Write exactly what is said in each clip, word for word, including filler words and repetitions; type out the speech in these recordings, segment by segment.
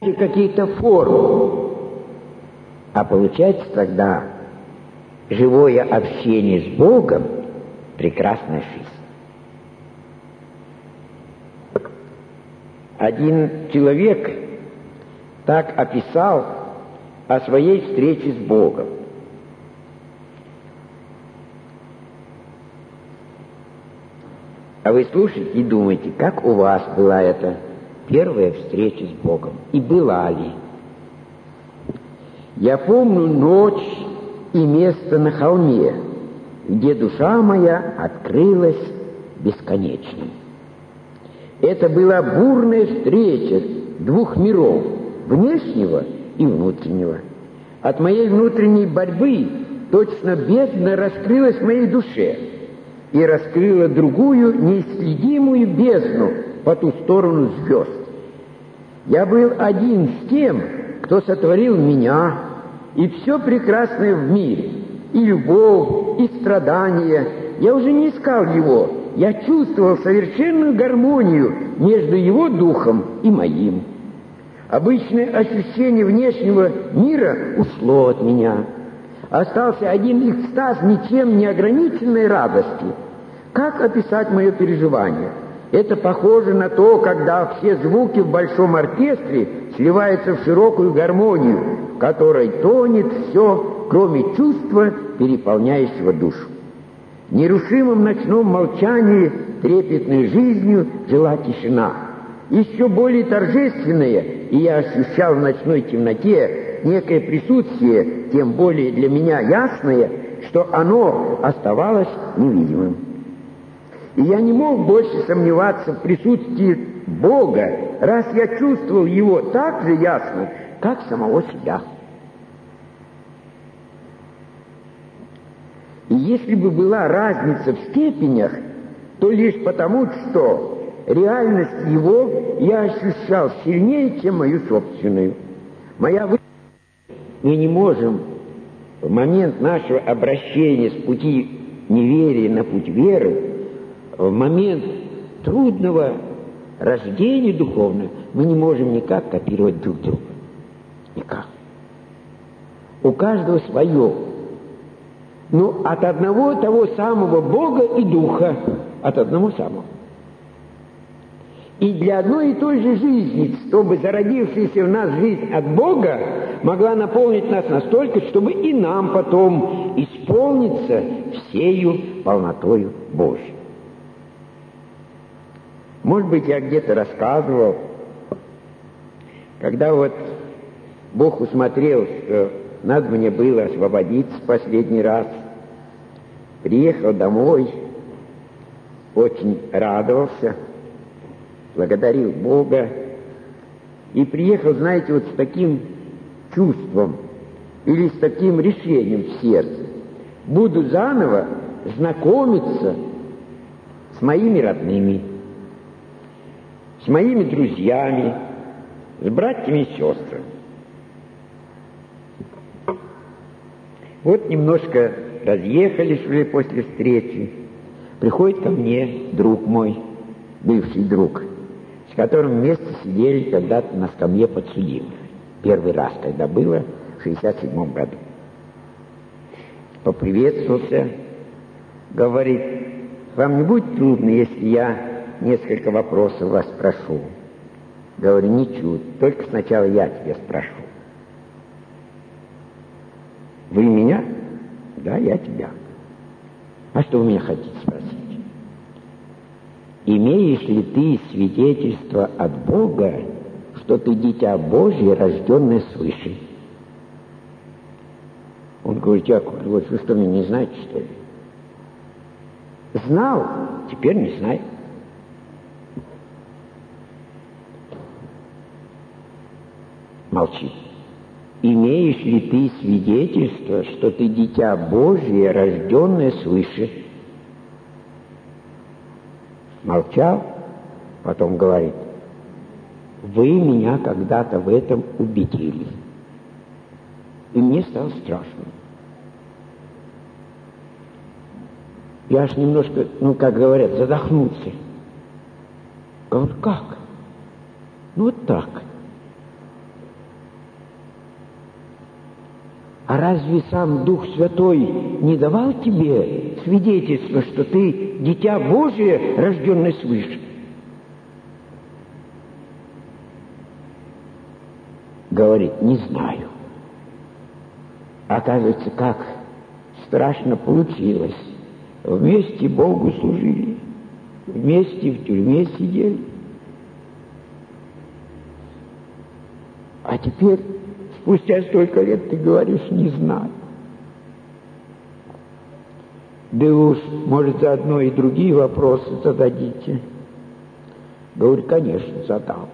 какие-то формы. А получается тогда живое общение с Богом, прекрасная жизнь. Один человек так описал о своей встрече с Богом. А вы слушаете и думаете, как у вас была эта первая встреча с Богом? И была ли? Я помню ночь и место на холме, где душа моя открылась бесконечным. Это была бурная встреча двух миров, внешнего и внутреннего. От моей внутренней борьбы точно бездна раскрылась в моей душе и раскрыла другую неисследимую бездну по ту сторону звезд. Я был один с тем, кто сотворил меня, и все прекрасное в мире, и любовь, и страдания. Я уже не искал его, я чувствовал совершенную гармонию между его духом и моим. Обычное ощущение внешнего мира ушло от меня. Остался один экстаз ничем не ограниченной радости. Как описать мое переживание? Это похоже на то, когда все звуки в большом оркестре сливаются в широкую гармонию, в которой тонет все, кроме чувства, переполняющего душу. В нерушимом ночном молчании трепетной жизнью жила тишина. Еще более торжественная, и я ощущал в ночной темноте некое присутствие, тем более для меня ясное, что оно оставалось невидимым. И я не мог больше сомневаться в присутствии Бога, раз я чувствовал Его так же ясно, как самого себя. И если бы была разница в степенях, то лишь потому, что реальность Его я ощущал сильнее, чем мою собственную. Моя вы... Мы не можем в момент нашего обращения с пути неверия на путь веры, в момент трудного рождения духовного, мы не можем никак копировать друг друга. Никак. У каждого свое. Но от одного того самого Бога и Духа, от одного самого. И для одной и той же жизни, чтобы зародившаяся в нас жизнь от Бога могла наполнить нас настолько, чтобы и нам потом исполниться всею полнотою Божьей. Может быть, я где-то рассказывал, когда вот Бог усмотрел, что надо мне было освободиться в последний раз, приехал домой, очень радовался, благодарил Бога и приехал, знаете, вот с таким чувством или с таким решением в сердце. Буду заново знакомиться с моими родными, с моими друзьями, с братьями и сестрами. Вот немножко разъехались уже после встречи. Приходит ко мне друг мой, бывший друг, с которым вместе сидели когда-то на скамье подсудимых. Первый раз, когда было, в шестьдесят седьмом году. Поприветствовался, говорит: вам не будет трудно, если я несколько вопросов вас спрошу? Говорю: ничуть, только сначала я тебя спрошу. Вы меня? Да, я тебя. А что вы меня хотите спросить? Имеешь ли ты свидетельство от Бога, что ты дитя Божье, рожденное свыше? Он говорит: Яков Григорьевич, вы что, меня не знаете, что ли? Знал, теперь не знаю. Молчи. Имеешь ли ты свидетельство, что ты дитя Божье, рожденное свыше? Молчал, потом говорит: вы меня когда-то в этом убедили. И мне стало страшно. Я аж немножко, ну, как говорят, задохнулся. Говорю: как? Ну, вот так. А разве сам Дух Святой не давал тебе свидетельство, что ты дитя Божие, рожденное свыше? Говорит, не знаю. Оказывается, как страшно получилось. Вместе Богу служили, вместе в тюрьме сидели. А теперь, спустя столько лет, ты говоришь, не знаю. Да уж, может, заодно и другие вопросы зададите. Говорю, конечно, задал.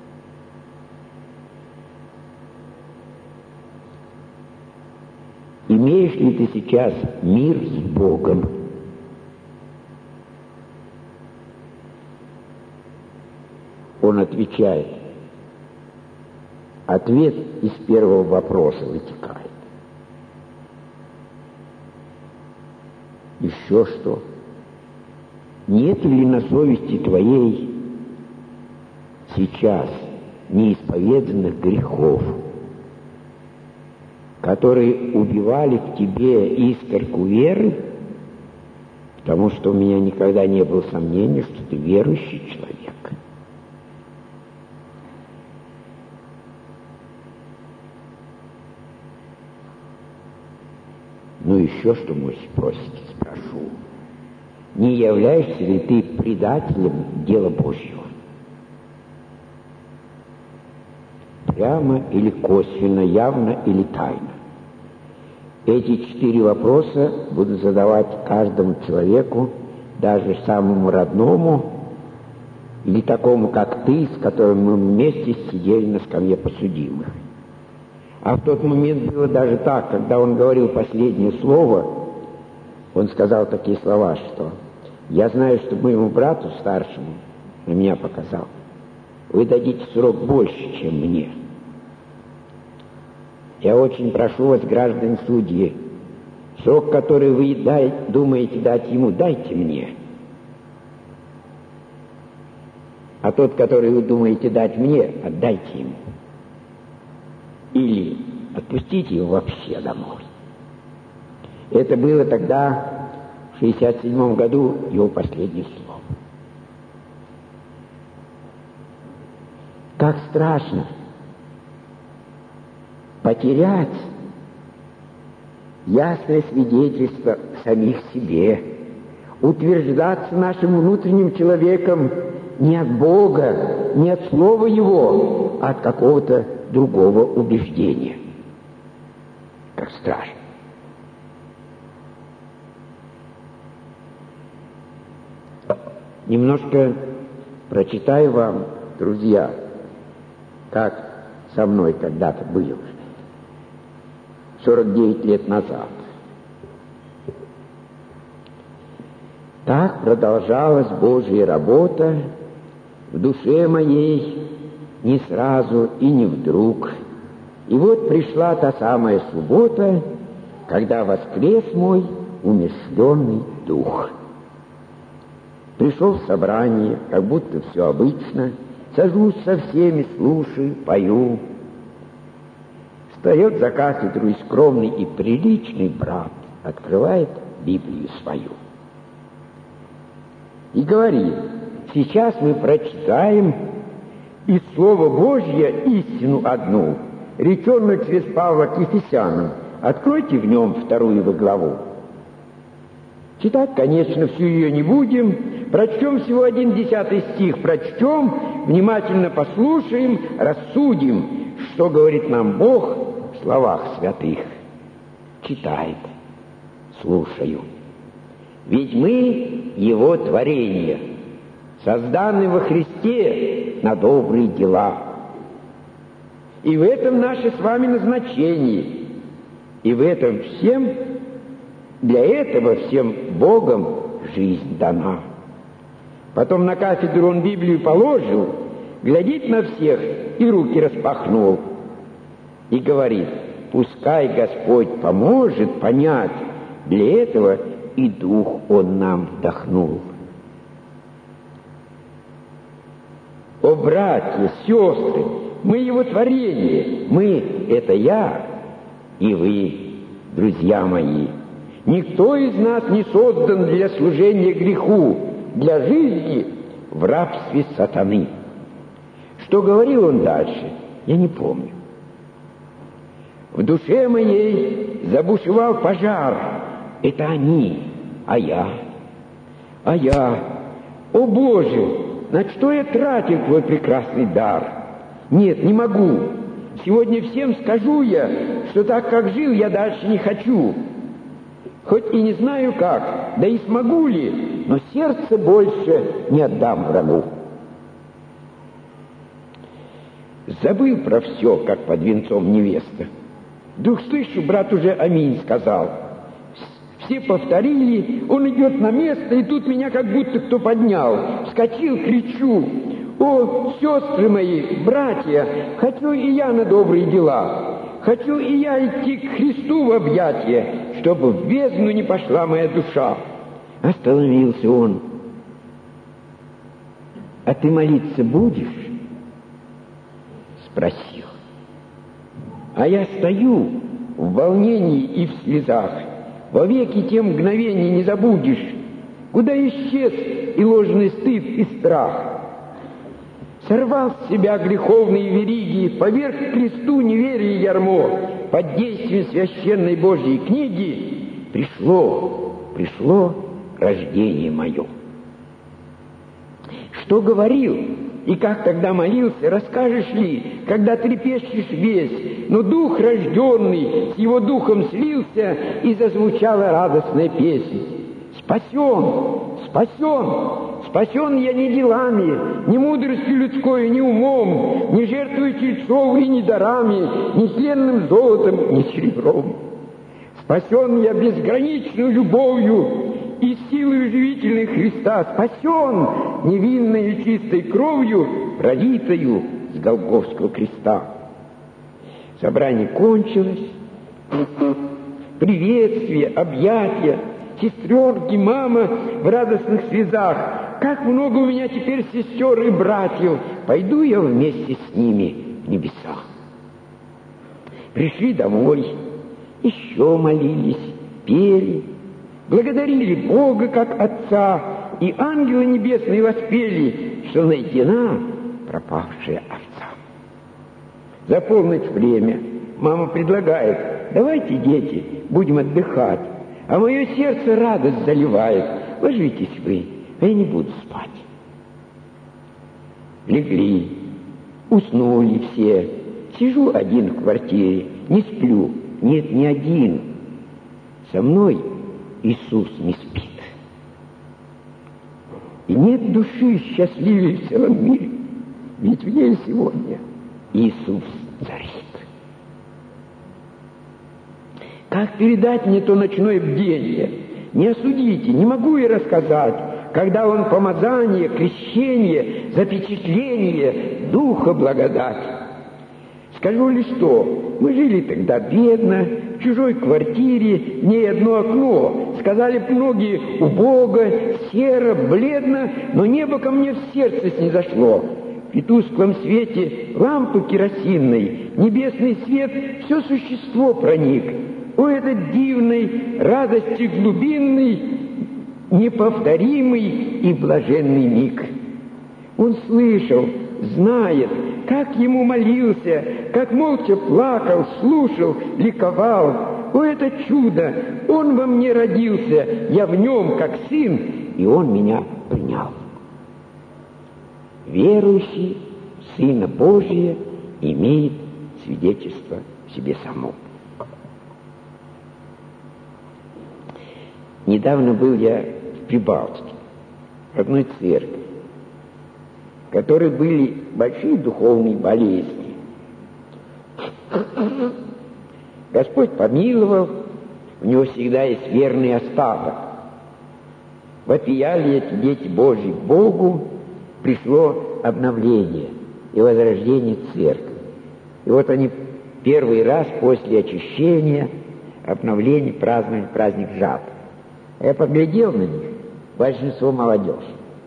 Имеешь ли ты сейчас мир с Богом? Он отвечает. Ответ из первого вопроса вытекает. Еще что? Нет ли на совести твоей сейчас неисповеданных грехов, которые убивали в тебе искорку веры, потому что у меня никогда не было сомнения, что ты верующий человек? Ну, еще что, мой просите, спрошу. Не являешься ли ты предателем дела Божьего? Прямо или косвенно, явно или тайно? Эти четыре вопроса буду задавать каждому человеку, даже самому родному, или такому, как ты, с которым мы вместе сидели на скамье подсудимых. А в тот момент было даже так, когда он говорил последнее слово, он сказал такие слова, что «Я знаю, что моему брату старшему, на меня показал, вы дадите срок больше, чем мне. Я очень прошу вас, граждане судьи, срок, который вы дай, думаете дать ему, дайте мне. А тот, который вы думаете дать мне, отдайте ему. Или отпустите его вообще домой». Это было тогда, в шестьдесят седьмом году, его последнее слово. Как страшно потерять ясное свидетельство самих себе, утверждаться нашим внутренним человеком не от Бога, не от слова Его, а от какого-то другого убеждения. Как страшно. Немножко прочитаю вам, друзья, как со мной когда-то было, сорок девять лет назад. Так продолжалась Божья работа в душе моей не сразу и не вдруг. И вот пришла та самая суббота, когда воскрес мой умерщвленный дух. Пришел в собрание, как будто все обычно, сажусь со всеми, слушаю, пою. Встает за кафедру и скромный, и приличный брат открывает Библию свою и говорит: сейчас мы прочитаем из Слова Божье истину одну, реченную через Павла к Ефесянам. Откройте в нем вторую главу. Читать, конечно, всю ее не будем. Прочтем всего один десятый стих. Прочтем, внимательно послушаем, рассудим, что говорит нам Бог в словах святых. Читает. Слушаю. Ведь мы Его творение, созданы во Христе на добрые дела. И в этом наше с вами назначение. И в этом всем, для этого всем Богом жизнь дана. Потом на кафедру он Библию положил, глядит на всех и руки распахнул. И говорит: пускай Господь поможет понять, для этого и Дух Он нам вдохнул. О, братья, сестры, мы Его творение, мы — это я и вы. друзья мои, никто из нас не создан для служения греху, для жизни в рабстве сатаны. Что говорил он дальше, я не помню. В душе моей забушевал пожар. Это они, а я, а я. О Боже, на что я тратил твой прекрасный дар? Нет, не могу. Сегодня всем скажу я, что так, как жил, я дальше не хочу. Хоть и не знаю как, да и смогу ли, но сердце больше не отдам врагу. Забыл про все, как под венцом невеста. Вдруг слышу, брат уже аминь сказал. Все повторили, он идет на место, и тут меня как будто кто поднял. Вскочил, кричу: «О, сестры мои, братья, хочу и я на добрые дела, хочу и я идти к Христу в объятия, чтобы в бездну не пошла моя душа». Остановился он. «А ты молиться будешь?» Спросил. А я стою в волнении и в слезах. Вовеки те мгновения не забудешь, куда исчез и ложный стыд, и страх. Сорвал с себя греховные вериги, поверг к кресту неверие ярмо. Под действием священной Божьей книги пришло, пришло рождение мое. Что говорил и как тогда молился, расскажешь ли, когда трепещешь весь, но дух рожденный с его духом слился, и зазвучала радостная песня. Спасен, спасен, спасен я не делами, ни мудростью людской, ни умом, ни жертвой тельцов и ни дарами, ни тленным золотом, ни серебром. Спасен я безграничной любовью и силой живительной Христа, спасен невинной и чистой кровью, пролитою с Голгофского креста. Собрание кончилось. Приветствие, объятия, сестренки, мама в радостных слезах. Как много у меня теперь сестер и братьев. Пойду я вместе с ними в небеса. Пришли домой, еще молились, пели, благодарили Бога как Отца, и ангелы небесные воспели, что найдена пропавшая овца. За полночь время мама предлагает: давайте, дети, будем отдыхать, а мое сердце радость заливает. Ложитесь вы, а я не буду спать. Легли, уснули все. Сижу один в квартире, не сплю. Нет, не один. Со мной Иисус не спит. И нет души счастливее в целом мире, ведь в ней сегодня Иисус царит. Как передать мне то ночное бдение? Не осудите, не могу и рассказать, когда он помазание, крещение, запечатление Духа благодать. Скажу лишь что, мы жили тогда бедно, в чужой квартире, не одно окно. Сказали б многие: убого, серо, бледно, но небо ко мне в сердце снизошло. В тусклом свете лампы керосинной небесный свет все существо проник. О, этот дивный, радости глубинный, неповторимый и блаженный миг! Он слышал, знает, как ему молился, как молча плакал, слушал, ликовал. О, это чудо! Он во мне родился, я в нем как сын, и он меня принял. Верующий в Сына Божия имеет свидетельство в себе самом. Недавно был я в Прибалтике, в одной церкви, в которой были большие духовные болезни. Господь помиловал, у него всегда есть верный остаток. Вопияли эти дети Божьи к Богу, пришло обновление и возрождение церкви. И вот они первый раз после очищения, обновления праздновали праздник жатвы. Я поглядел на них, большинство молодежь.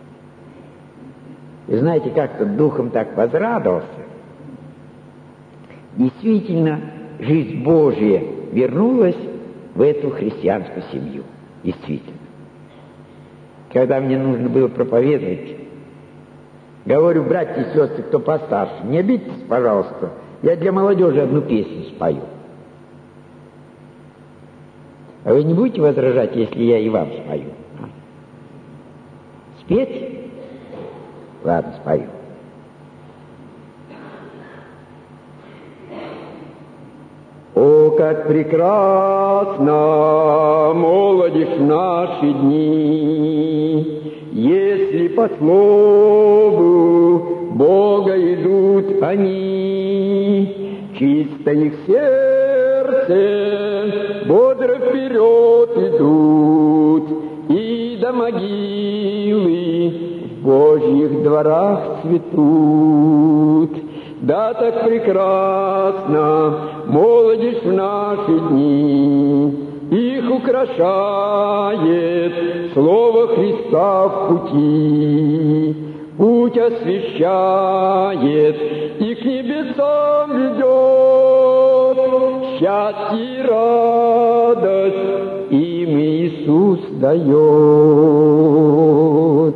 И знаете, как-то духом так возрадовался. Действительно, жизнь Божия вернулась, в эту христианскую семью. Действительно. Когда мне нужно было проповедовать, говорю: братья и сестры, кто постарше, не обидитесь, пожалуйста, я для молодежи одну песню спою. А вы не будете возражать, если я и вам спою? А? Спеть? Ладно, спою. О, как прекрасна молодежь в наши дни, если по слову Бога идут они, чисто их сердце, бодро вперед идут, и до могилы в Божьих дворах цветут. Да, так прекрасна молодежь в наши дни, их украшает слово Христа в пути, путь освещает и к небесам ведет, счастье и радость им Иисус дает.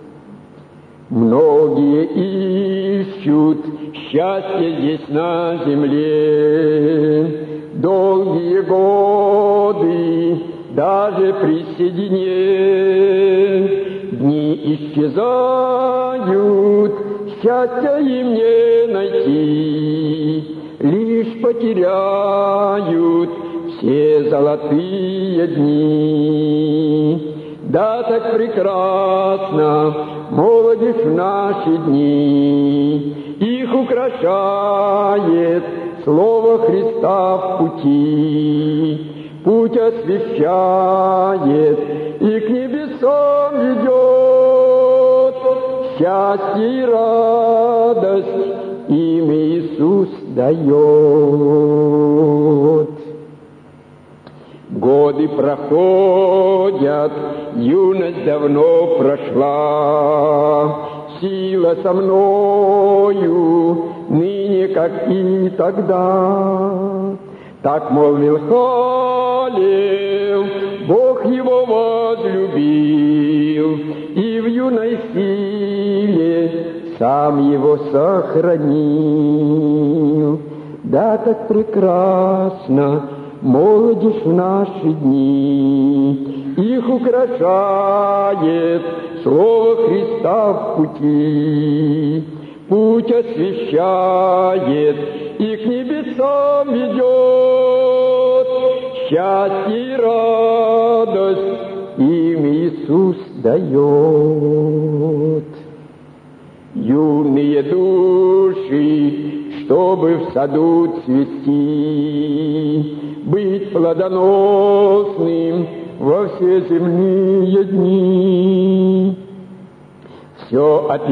Многие ищут счастье здесь на земле, долгие годы, даже при седине, дни исчезают, счастья им не найти, лишь потеряют все золотые дни. Да, так прекрасна молодежь в наши дни, их украшает слово Христа в пути, путь освещает и к небесам ведет, счастье и радость им Иисус дает. Годы проходят, юность давно прошла, сила со мною ныне, как и тогда. Так молвил Халев, Бог его возлюбил, и в юной силе сам его сохранил. Да, так прекрасно молодежь в наши дни, их украшает слово Христа в пути, путь освещает и к небесам ведет, счастье и радость им Иисус дает. Юные души, чтобы в саду цвести, быть плодоносным во все земные дни. Все от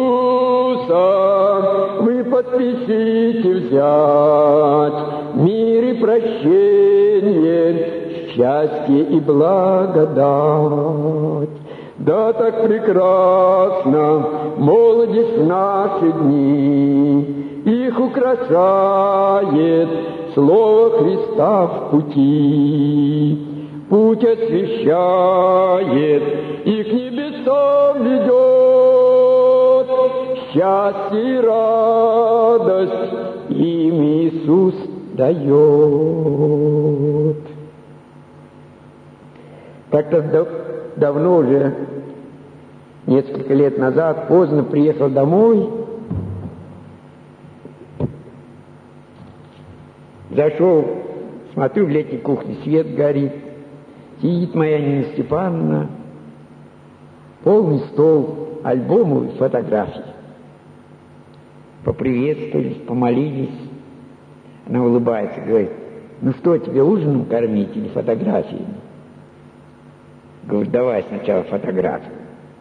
Иисуса вы поспешите взять, мир и прощение, счастье и благодать. Да, так прекрасна молодежь в наши дни, их украшает слово Христа в пути, путь освещает и к небесам ведет, счастье и радость им Иисус дает. Как-то дав- давно уже, несколько лет назад, поздно приехал домой, зашел, смотрю, в летней кухне свет горит, сидит моя Нина Степановна, полный стол альбомов и фотографий. Поприветствовались, помолились. Она улыбается, говорит: ну что, тебе ужином кормить или фотографиями? Говорю: давай сначала фотографию.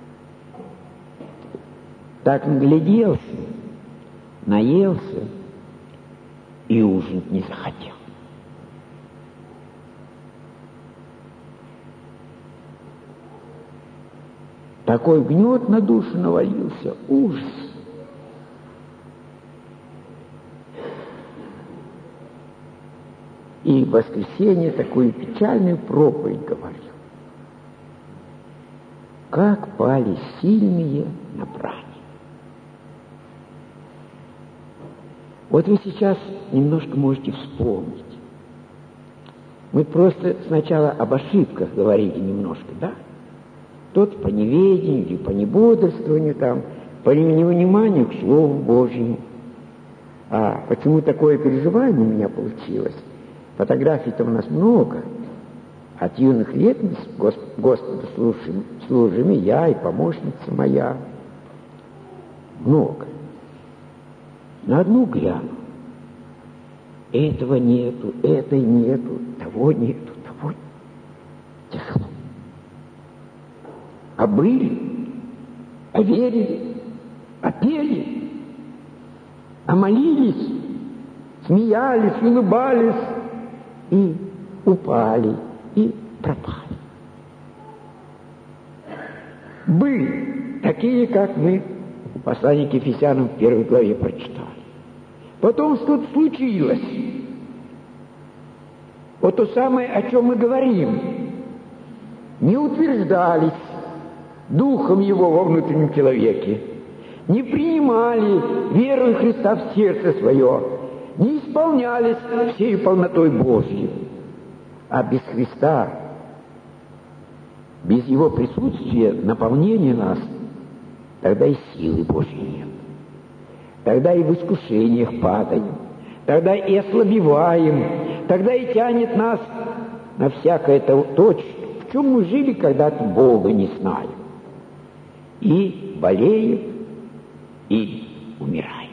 Так нагляделся, наелся и ужинать не захотел. Такой гнет на душу навалился, ужас. и в воскресенье такую печальную проповедь говорил. Как пали сильные на брани. Вот вы сейчас немножко можете вспомнить. Мы просто сначала об ошибках говорили немножко, да? Тот по неведению или по небодрствованию, там, по невниманию к Слову Божьему. А почему такое переживание у меня получилось? Фотографий-то у нас много. От юных лет мы Господу служим, служим и я, и помощница моя. Много. На одну гляну. Этого нету, этой нету, того нету, того нету. Тяжело. А были, а верили, а пели, а молились, смеялись, улыбались и упали, и пропали. Были такие, как мы в послании к Ефесянам в первой главе прочитали. Потом что-то случилось. Вот то самое, о чем мы говорим. Не утверждались Духом Его во внутреннем человеке, не принимали веру Христа в сердце свое, не исполнялись всей полнотой Божьей. А без Христа, без Его присутствия, наполнения нас, тогда и силы Божьей нет. Тогда и в искушениях падаем, тогда и ослабеваем, тогда и тянет нас на всякое то, в чем мы жили когда-то, Бога не знаем. И болеем, и умираем.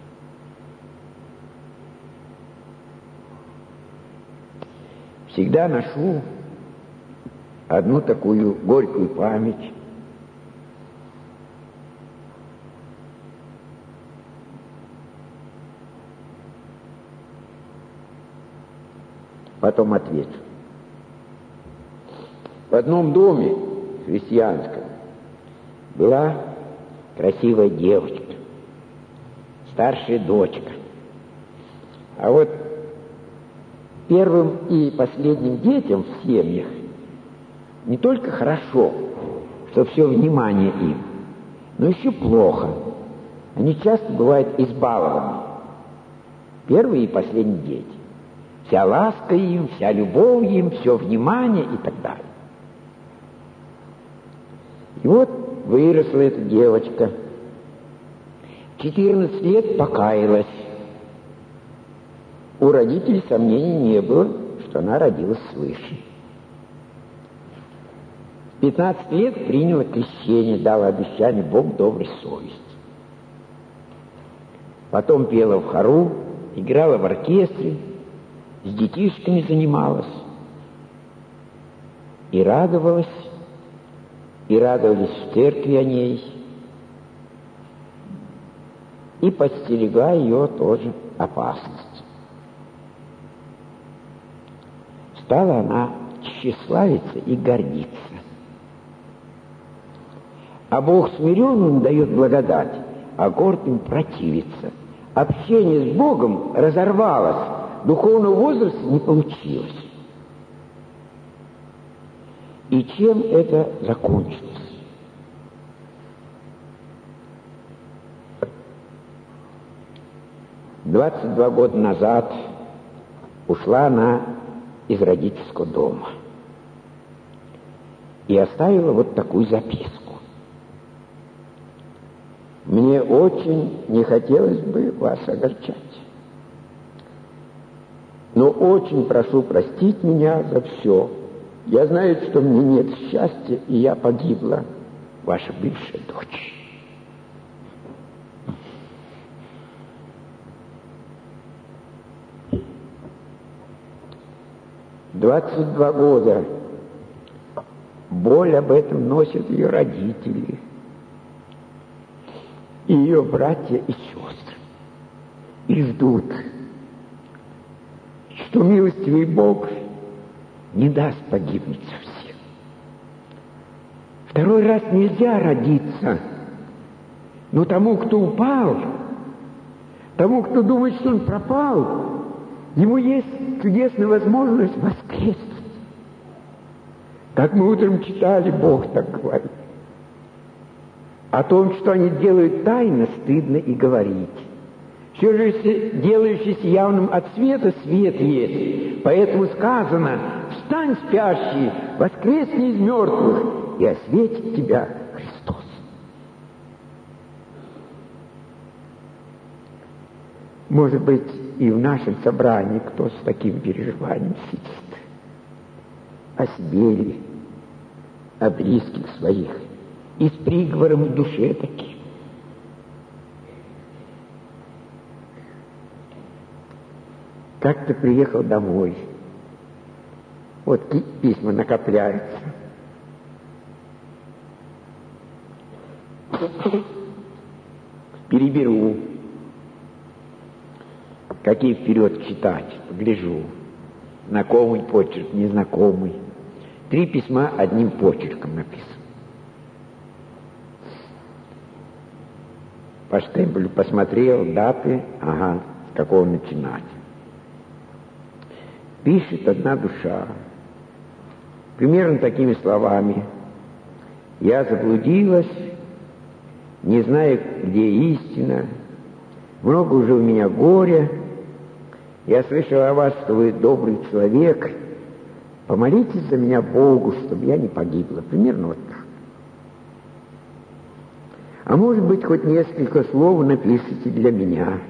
Всегда ношу одну такую горькую память. Потом отвечу. В одном доме христианском была красивая девочка, старшая дочка. А вот первым и последним детям в семьях не только хорошо, что все внимание им, но еще плохо. Они часто бывают избалованы. Первые и последние дети. Вся ласка им, вся любовь им, все внимание и так далее. И вот выросла эта девочка. В четырнадцать лет покаялась. У родителей сомнений не было, что она родилась свыше. В пятнадцать лет приняла крещение, дала обещание Бог доброй совести. Потом пела в хору, играла в оркестре, с детишками занималась. И радовалась, и радовались в церкви о ней, и подстерегла ее тоже опасность. Стала она тщеславиться и гордиться. А Бог смиренным дает благодать, а гордым противится. Общение с Богом разорвалось, духовного возраста не получилось. И чем это закончилось? двадцать два года назад ушла она из родительского дома и оставила вот такую записку. Мне очень не хотелось бы вас огорчать, но очень прошу простить меня за все. Я знаю, что мне нет счастья, и я погибла, ваша бывшая дочь. двадцать два года боль об этом носят ее родители, и ее братья и сестры, и ждут, что милостивый Бог не даст погибнуть совсем. Второй раз нельзя родиться, но тому, кто упал, тому, кто думает, что он пропал, ему есть чудесная возможность воскреснуть. Как мы утром читали, Бог так говорит. О том, что они делают тайно, стыдно и говорить. Все же, делающийся явным от света, свет есть. Поэтому сказано: «Встань, спящий, воскресни из мертвых, и осветит тебя Христос». Может быть, и в нашем собрании кто с таким переживанием сидит. О себе ли, о близких своих, и с приговором в душе таким. Как-то приехал домой. Вот письма накопляются. Переберу. Какие вперед читать, погляжу. Знакомый почерк, незнакомый. Три письма одним почерком написано. По штемпелю посмотрел, даты, ага, с какого начинать. Пишет одна душа, примерно такими словами: «Я заблудилась, не знаю, где истина, много уже у меня горя, я слышал о вас, что вы добрый человек, помолитесь за меня Богу, чтобы я не погибла». Примерно вот так. А может быть, хоть несколько слов напишите для меня.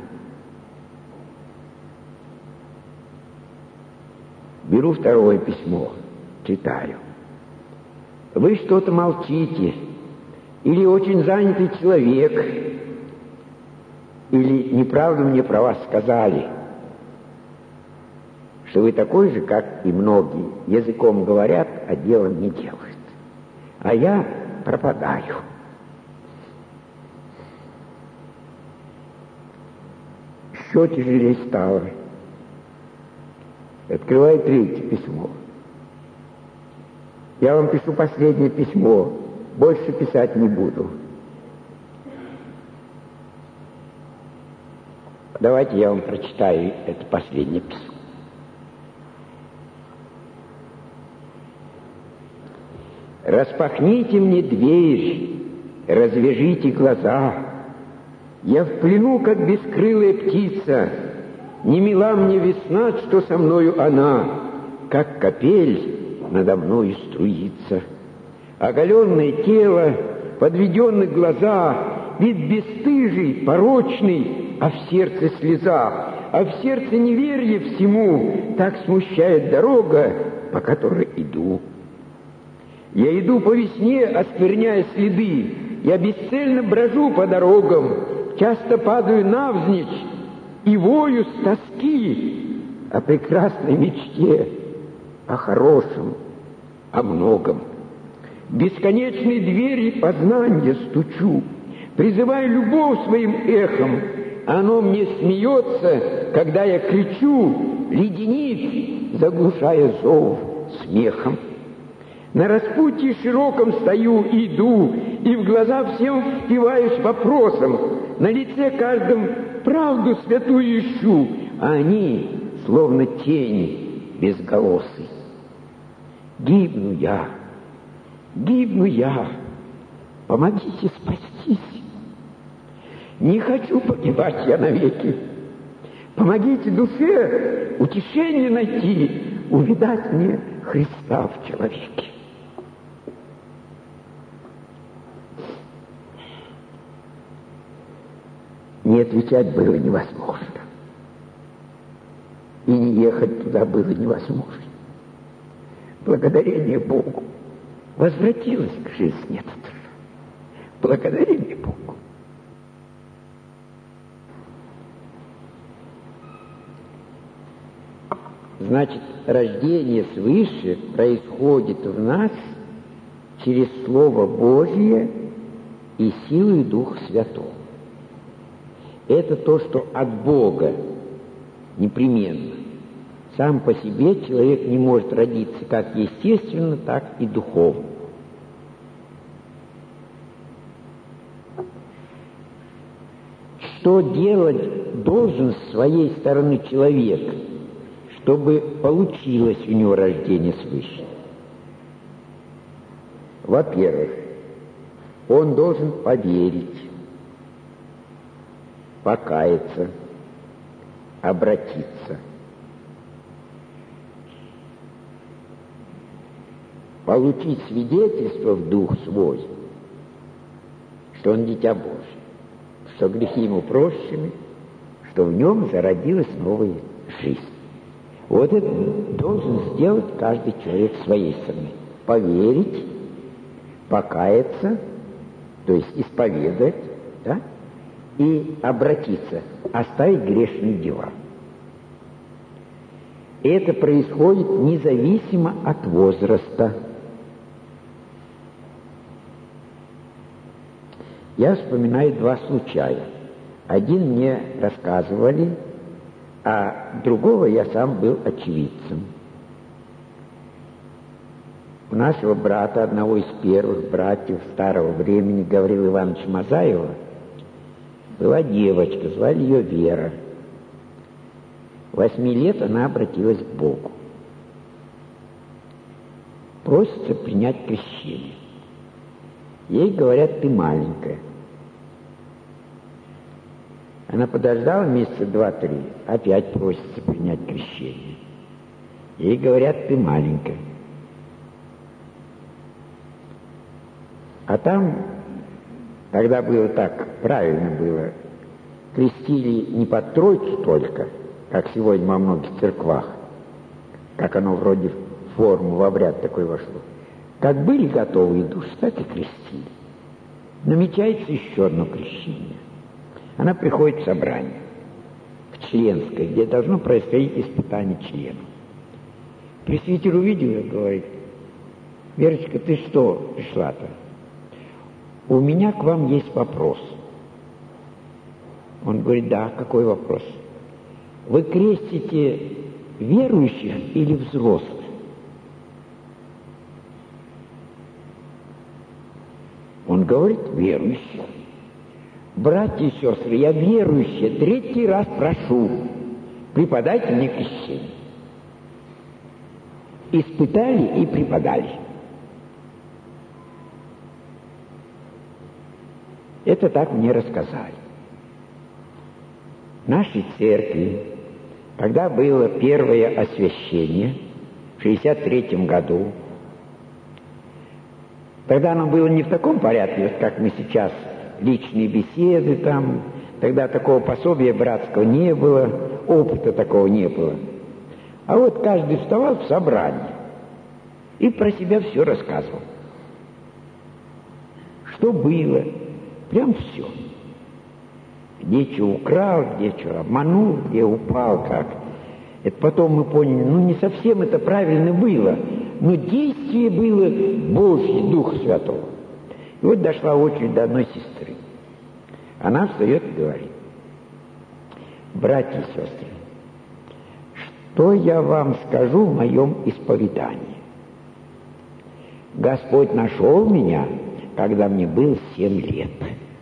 Беру второе письмо, читаю. Вы что-то молчите, или очень занятый человек, или неправду мне про вас сказали, что вы такой же, как и многие, языком говорят, а делом не делают. А я пропадаю. Еще тяжелее стало. Открываю третье письмо. Я вам пишу последнее письмо. Больше писать не буду. Давайте я вам прочитаю это последнее письмо. «Распахните мне дверь, развяжите глаза. Я в плену, как бескрылая птица. Не мила мне весна, что со мною она, как капель надо мною струится. Оголенное тело, подведенные глаза, вид бесстыжий, порочный, а в сердце слеза, а в сердце неверие всему, так смущает дорога, по которой иду. Я иду по весне, оскверняя следы, я бесцельно брожу по дорогам, часто падаю навзничь и вою с тоски о прекрасной мечте, о хорошем, о многом. В бесконечные двери познания стучу, призываю любовь своим эхом, а оно мне смеется, когда я кричу, леденит, заглушая зов смехом. На распутье широком стою, иду, и в глаза всем впиваюсь вопросом, на лице каждом правду святую ищу, а они, словно тени безголосые. Гибну я, гибну я, помогите спастись. Не хочу погибать я навеки. Помогите душе утешение найти, увидать мне Христа в человеке. Не отвечать было невозможно. И не ехать туда было невозможно. Благодарение Богу возвратилась к жизни эта душа. Благодарение Богу. Значит, рождение свыше происходит в нас через Слово Божье и силу Духа Святого. Это то, что от Бога непременно. Сам по себе человек не может родиться как естественно, так и духовно. Что делать должен с своей стороны человек, чтобы получилось у него рождение свыше? Во-первых, он должен поверить, покаяться, обратиться. Получить свидетельство в дух свой, что он дитя Божие, что грехи ему прощены, что в нем зародилась новая жизнь. Вот это должен сделать каждый человек своей стороны. Поверить, покаяться, то есть исповедать, да, и обратиться, оставить грешные дела. И это происходит независимо от возраста. Я вспоминаю два случая. Один мне рассказывали, а другого я сам был очевидцем. У нашего брата, одного из первых братьев старого времени, Гаврила Ивановича Мазаева, была девочка, звали ее Вера. Восьми лет она обратилась к Богу. Просится принять крещение. Ей говорят: ты маленькая. Она подождала месяца два-три, опять просится принять крещение. Ей говорят: ты маленькая. А там, когда было так, правильно было, крестили не под Троицу только, как сегодня во многих церквах, как оно вроде в форму, в обряд такой вошло. Как были готовые души, так и крестили. Намечается еще одно крещение. Она приходит в собрание, в членское, где должно происходить испытание членов. Пресвитер увидел и говорит: Верочка, ты что пришла-то? У меня к вам есть вопрос. Он говорит: да, какой вопрос? Вы крестите верующих или взрослых? Он говорит: верующих. Братья и сестры, я верующий, третий раз прошу, преподайте мне крещение. Испытали и преподали. Это так мне рассказали. В нашей церкви, когда было первое освящение, в шестьдесят третьем году, тогда оно было не в таком порядке, как мы сейчас, личные беседы там, тогда такого пособия братского не было, опыта такого не было. А вот каждый вставал в собрании и про себя все рассказывал. Что было, прям все. Где что украл, где что обманул, где упал, как. Это потом мы поняли, ну не совсем это правильно было, но действие было Божье, Духа Святого. И вот дошла очередь до одной сестры. Она встает и говорит: братья и сестры, что я вам скажу в моем исповедании? Господь нашел меня, когда мне было семь лет.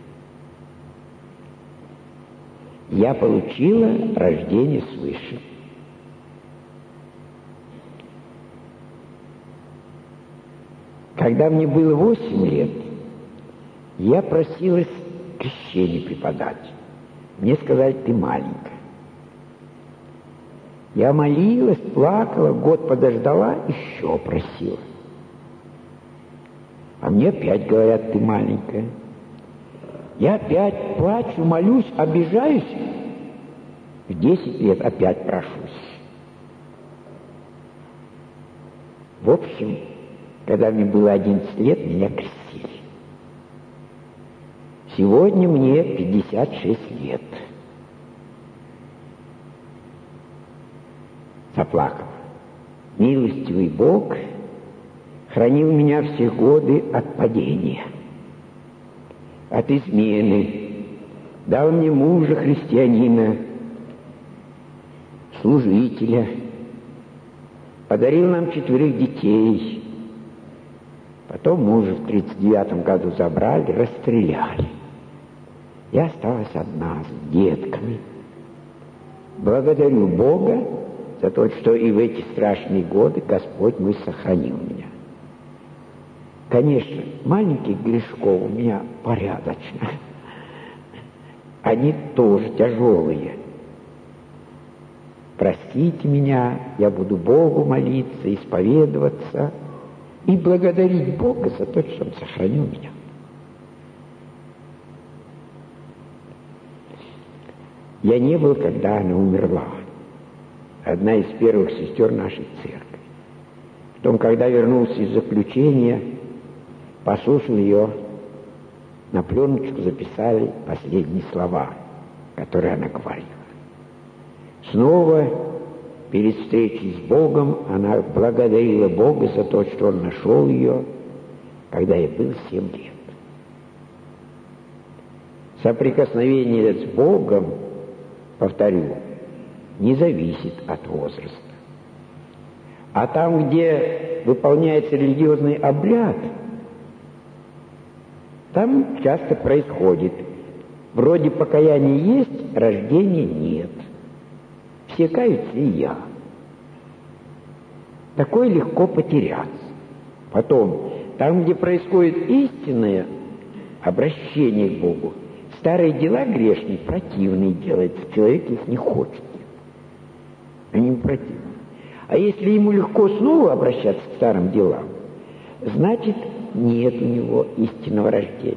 Я получила рождение свыше. Когда мне было восемь лет, я просилась крещение преподать. Мне сказали: ты маленькая. Я молилась, плакала, год подождала, еще просила. А мне опять говорят: ты маленькая. Я опять плачу, молюсь, обижаюсь. В десять лет опять прошусь. В общем, когда мне было одиннадцать лет, меня крестили. Сегодня мне пятьдесят шесть лет. Заплакал. Милостивый Бог хранил меня все годы от падения, от измены, дал мне мужа христианина, служителя, подарил нам четверых детей. Потом мужа в тридцать девятом году забрали, расстреляли. Я осталась одна с детками. Благодарю Бога, за то, что и в эти страшные годы Господь мой сохранил меня. Конечно, маленьких грешков у меня порядочно. Они тоже тяжелые. Простите меня, я буду Богу молиться, исповедоваться и благодарить Бога за то, что Он сохранил меня. Я не был, когда она умерла. Одна из первых сестер нашей церкви. Потом, когда вернулся из заключения, послушал ее, на пленочку записали последние слова, которые она говорила. Снова, перед встречей с Богом, она благодарила Бога за то, что Он нашел ее, когда ей было семь лет. Соприкосновение с Богом, повторю, не зависит от возраста. А там, где выполняется религиозный обряд, там часто происходит: вроде покаяния есть, рождения нет. Все каются, и я. Такое легко потеряться. Потом, там, где происходит истинное обращение к Богу, старые дела грешные, противные делаются, человек их не хочет. Они противны. А если ему легко снова обращаться к старым делам, значит, нет у него истинного рождения.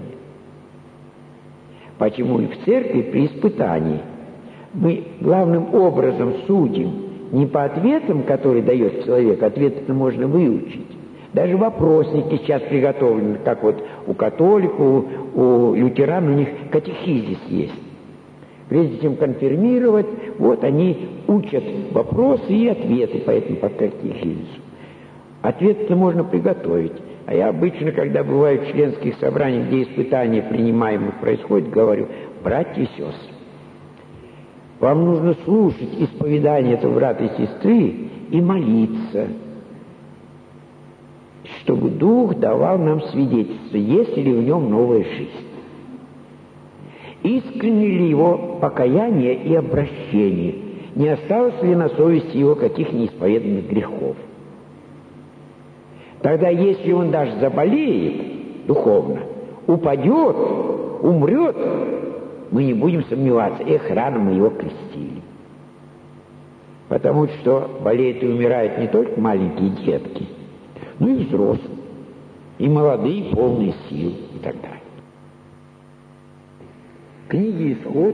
Почему и в церкви при испытании мы главным образом судим не по ответам, которые дает человек, ответы-то можно выучить. Даже вопросники сейчас приготовлены, как вот у католиков, у лютеран, у них катехизис есть. Прежде чем конфирмировать, вот они учат вопросы и ответы по этому катехизису. Ответы-то можно приготовить. А я обычно, когда бываю в членских собраниях, где испытания принимаемых происходят, говорю: братья и сестры, вам нужно слушать исповедание этого брата и сестры и молиться, чтобы Дух давал нам свидетельство, есть ли в нем новая жизнь. Искренне ли его покаяние и обращение, не осталось ли на совести его каких неисповеданных грехов. Тогда, если он даже заболеет духовно, упадет, умрет, мы не будем сомневаться: эх, рано мы его крестили. Потому что болеют и умирают не только маленькие детки, но и взрослые, и молодые, и полные сил, и так далее. В книге «Исход»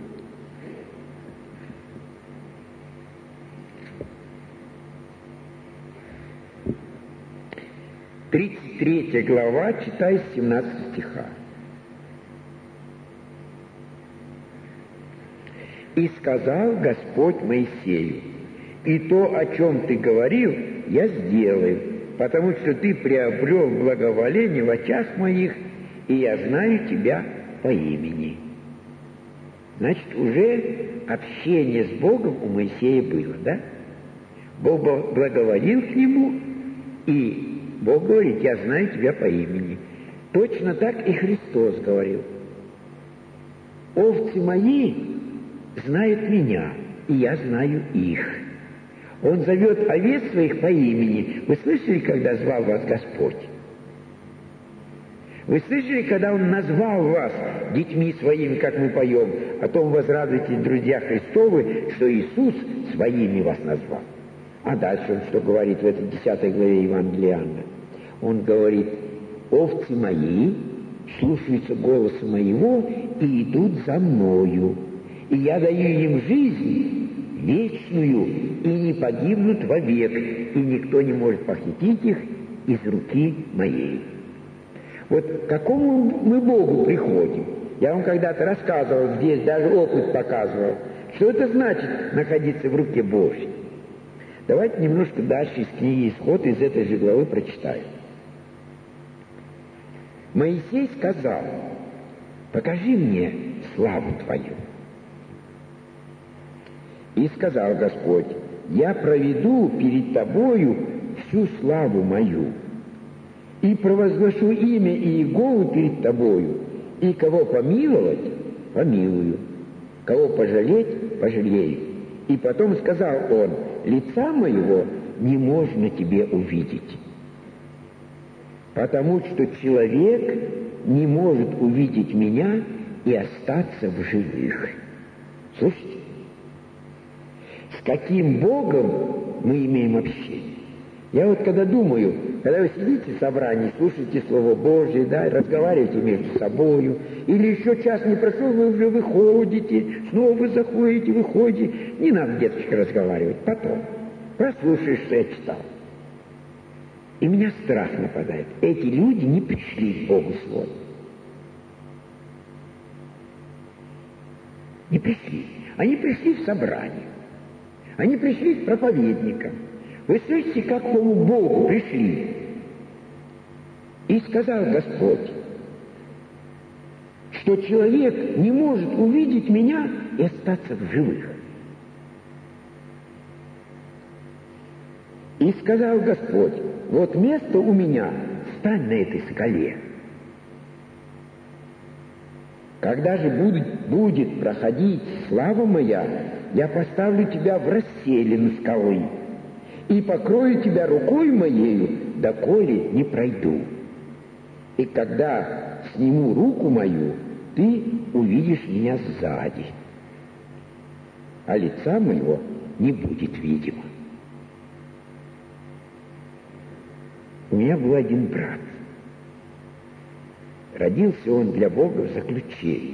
тридцать третья глава, читаю с семнадцатого стиха. «И сказал Господь Моисею: и то, о чем ты говорил, я сделаю, потому что ты приобрел благоволение в очах моих, и я знаю тебя по имени». Значит, уже общение с Богом у Моисея было, да? Бог благоволил к нему, и Бог говорит: я знаю тебя по имени. Точно так и Христос говорил: овцы мои знают меня, и я знаю их. Он зовет овец своих по имени. Вы слышали, когда звал вас Господь? Вы слышали, когда Он назвал вас детьми своими, как мы поем, о том возрадуйтесь, друзья Христовы, что Иисус своими вас назвал. А дальше Он что говорит в этой десятой главе Евангелия Иоанна? Он говорит: овцы мои слушаются голоса моего и идут за мною, и я даю им жизнь вечную, и не погибнут вовек, и никто не может похитить их из руки моей. Вот к какому мы Богу приходим? Я вам когда-то рассказывал здесь, даже опыт показывал. Что это значит находиться в руке Божьей? Давайте немножко дальше из книги «Исход», из этой же главы прочитаем. Моисей сказал: покажи мне славу твою. И сказал Господь: я проведу перед тобою всю славу мою, и провозглашу имя Иеговы перед тобою, и кого помиловать, помилую, кого пожалеть, пожалею, И потом сказал он: лица моего не можно тебе увидеть, потому что человек не может увидеть меня и остаться в живых. Слушайте, с каким Богом мы имеем общение? Я вот когда думаю, когда вы сидите в собрании, слушаете Слово Божие, да, разговариваете между собою, или еще час не прошел, вы уже выходите, снова вы заходите, выходите. Не надо, деточка, разговаривать. Потом прослушаешь, что я читал. И меня страх нападает. Эти люди не пришли к Богу своему. Не пришли. Они пришли в собрание. Они пришли к проповедникам. Вы слышите, как к тому Богу пришли? И сказал Господь, что человек не может увидеть меня и остаться в живых. И сказал Господь: вот место у меня, стань на этой скале. Когда же будет, будет проходить слава моя, я поставлю тебя в расселину скалы и покрою тебя рукой моею, доколе не пройду. И когда сниму руку мою, ты увидишь меня сзади, а лица моего не будет видимо. У меня был один брат. Родился он для Бога в заключении.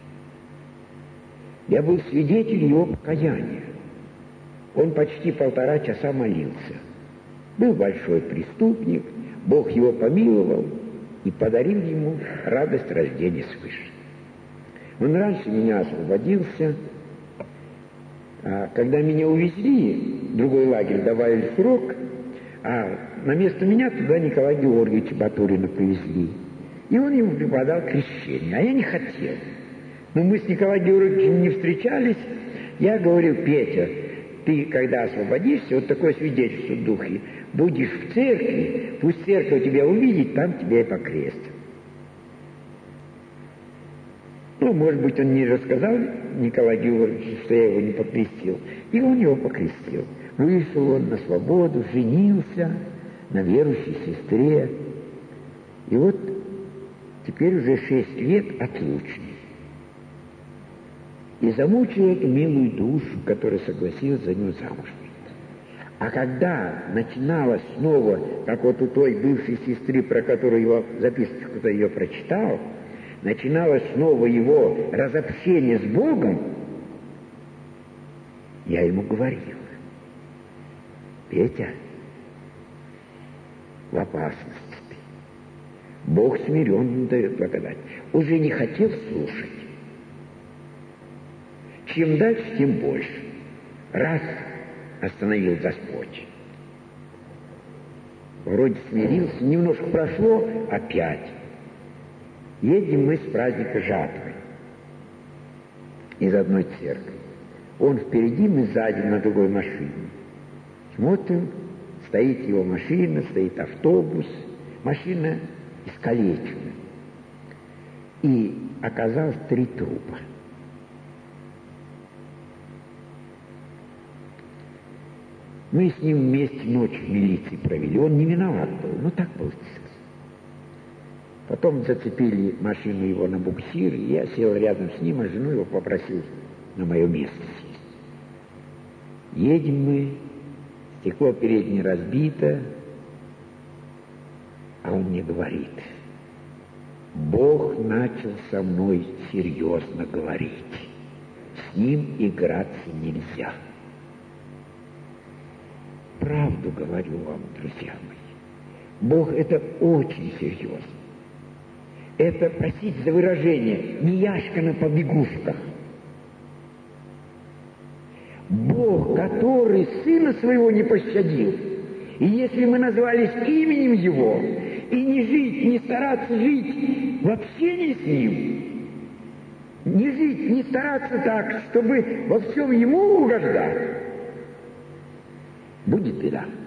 Я был свидетелем его покаяния. Он почти полтора часа молился. Был большой преступник, Бог его помиловал и подарил ему радость рождения свыше. Он раньше меня освободился, а когда меня увезли, в другой лагерь добавили срок, а на место меня туда Николая Георгиевича Батурина повезли. И он ему преподал крещение, а я не хотел. Но мы с Николаем Георгиевичем не встречались. Я говорил: Петя, ты, когда освободишься, вот такое свидетельство в духе, будешь в церкви, пусть церковь тебя увидит, там тебя и покрестят. Ну, может быть, он не рассказал Николаю Георгиевичу, что я его не покрестил. И он его покрестил. Вышел он на свободу, женился на верующей сестре. И вот теперь уже шесть лет отлучный. И замучил эту милую душу, которая согласилась за него замуж. А когда начиналось снова, как вот у той бывшей сестры, про которую его записку кто-то ее прочитал, начиналось снова его разобщение с Богом, я ему говорил: Петя, в опасности ты. Бог смиренным дает благодать. Уже не хотел слушать. Чем дальше, тем больше. Раз остановил Господь. Вроде смирился, немножко прошло, опять. Едем мы с праздника жатвы из одной церкви. Он впереди, мы сзади на другой машине. Смотрим, стоит его машина, стоит автобус, машина искалечена. И оказалось три трупа. Мы с ним вместе ночь в милиции провели. Он не виноват был, но так получилось. Потом зацепили машину его на буксир, и я сел рядом с ним, а жену его попросил на мое место сесть. Едем мы, стекло переднее разбито, а он мне говорит: Бог начал со мной серьезно говорить. С ним играться нельзя. Правду говорю вам, друзья мои. Бог — это очень серьезно. Это, простите за выражение, не яшка на побегушках. Бог, который Сына Своего не пощадил. И если мы назвались именем Его, и не жить, не стараться жить в общении с Ним, не жить, не стараться так, чтобы во всем Ему угождать, будет беда.